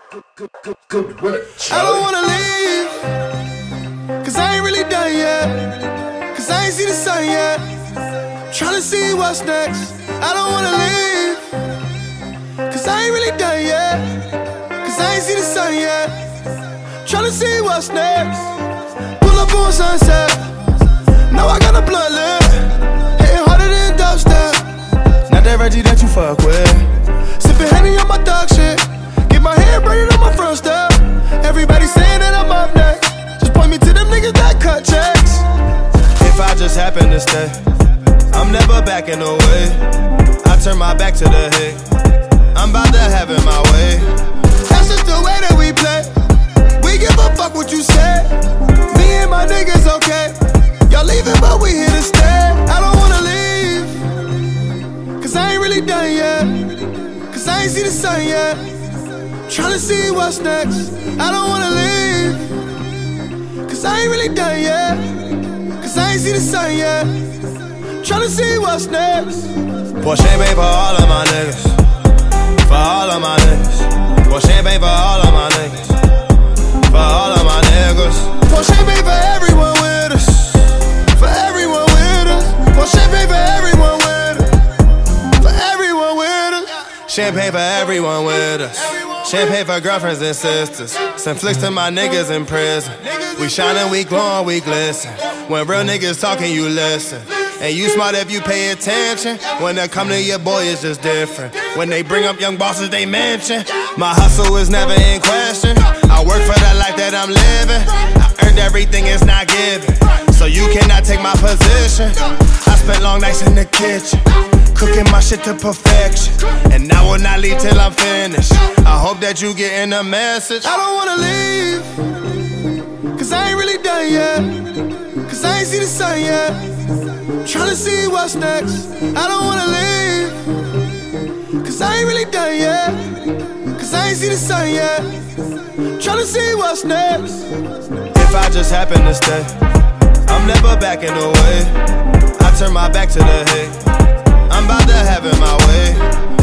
I don't wanna leave, cause I ain't really done yet. Cause I ain't see the sun yet. Tryna see what's next. I don't wanna leave, cause I ain't really done yet. Cause I ain't see the sun yet. Tryna see what's next. Pull up on sunset. Now I got a blunt lit, hitting harder than dubstep. Not that Reggie that you fuck with. Sipping Henny on my dog shit. Get my hair braided on my front step. Everybody saying that I'm up next. Just point me to them niggas that cut checks. If I just happen to stay, I'm never backing away. I turn my back to the hate. I'm about to have it my way. That's just the way that we play. We give a fuck what you say. Me and my niggas okay. Y'all leaving but we here to stay. I don't wanna leave, cause I ain't really done yet. Cause I ain't see the sun yet. Tryna see what's next. I don't wanna leave, cause I ain't really done yet. Cause I ain't see the sun yet. Tryna see what's next. Pour champagne for all of my niggas. For all of my niggas. Pour champagne for all of my niggas. For all of my niggas. Pour champagne for everyone with us. For everyone with us. Pour champagne for everyone with us. For everyone with us. Champagne for everyone with us. Champagne for girlfriends and sisters. Send flicks to my niggas in prison. We shining, we glowing, we glisten. When real niggas talking, you listen. And you smart if you pay attention. When they come to your boy, it's just different. When they bring up young bosses, they mention. My hustle is never in question. I work for the life that I'm living. I earned everything, it's not given. So you cannot take my position. I spent long nights in the kitchen, cooking my shit to perfection. And I will not leave till I'm finished. I hope that you getting the message. I don't wanna leave, cause I ain't really done yet. Cause I ain't see the sun yet. Tryna see what's next. I don't wanna leave, cause I ain't really done yet. Cause I ain't see the sun yet. Tryna see what's next. If I just happen to stay, I'm never backing away. I turn my back to the hate. I'm about to have it my way.